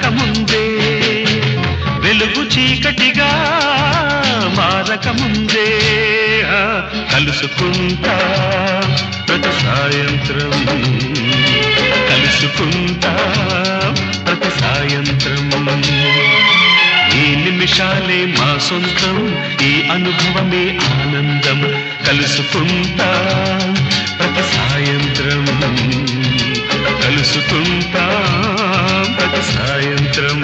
మారకముందే వెలుగు చీకటిగా మారకముందే కలుసుకుంటా ప్రతి సాయంత్రం కలుసుకుంటా ప్రతి సాయంత్రం ఈ నిమిషాలే మా సొంతం ఈ అనుభవమే ఆనందం కలుసుకుంటా ప్రతి సాయంత్రం కలుసుకుంటా ప్రతి సాయంత్రం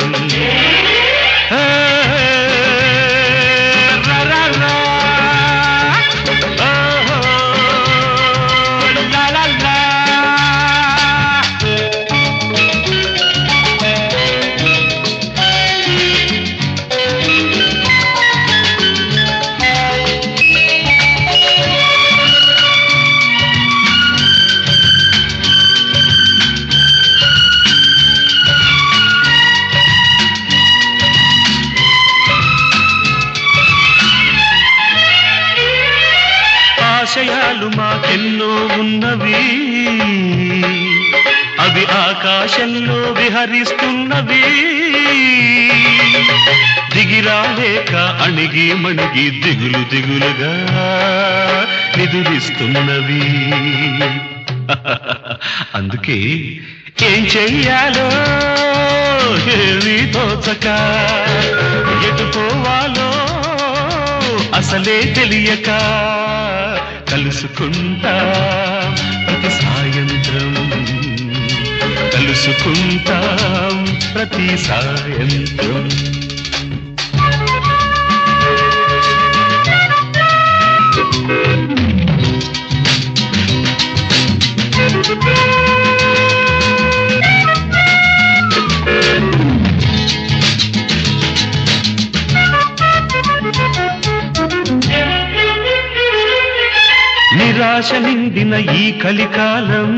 ఆశయాలు మాకెన్నో ఉన్నవి అవి ఆకాశంలో విహరిస్తున్నవి దిగిరాలేక అణిగి మణిగి దిగులు దిగులుగా నిదురిస్తున్నవి అందుకే ఏం చెయ్యాలో ఏమీ తోచక ఎటు పోవాలో అసలే తెలియక కలుసుకుంటా ప్రతి సాయంత్రం కలుసుకుంటా ప్రతి సాయంత్రం నిరాశ నిండిన ఈ కలికాలం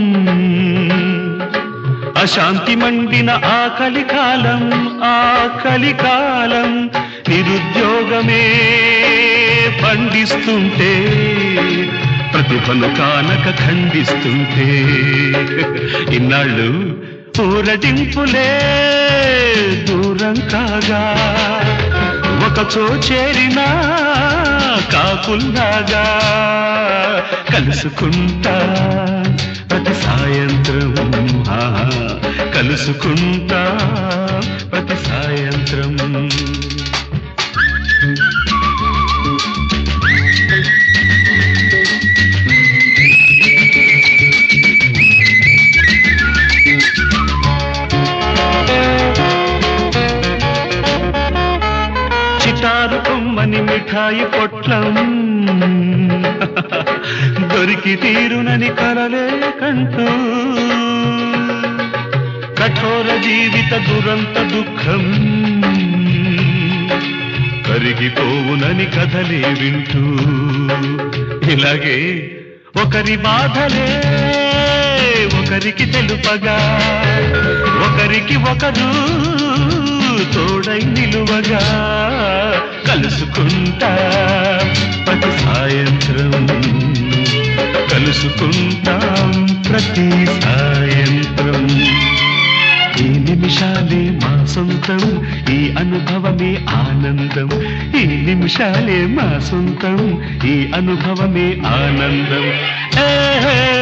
అశాంతి మండిన ఆ కలికాలం నిరుద్యోగమే పండిస్తుంటే ప్రతిభను కానక ఖండిస్తుంటే ఇన్నాళ్ళు ఊరటింపులే దూరం కాగా ఒకచో చేరినా కాపుల్లాగా కలుసుకుంటా ప్రతి సాయంత్రం కలుసుకుంటా ప్రతి సాయంత్రం చిటారు కొమ్మని మిఠాయి పొట్లం దొరికి తీరునని కలలే కంటూ కఠోర జీవిత దురంత దుఃఖం కరిగిపోవునని కథలే వింటూ ఇలాగే ఒకరి బాధలే ఒకరికి తెలుపగా ఒకరికి ఒకరు తోడై నిలువగా కలుసుకుంటా ప్రతి సాయంత్రం కలుసుకుంటాం ప్రతి సాయంత్రం ఈ నిమిషాలే మా సొంతం ఈ అనుభవమే ఆనందం ఈ నిమిషాలే మా సొంతం ఈ అనుభవమే ఆనందం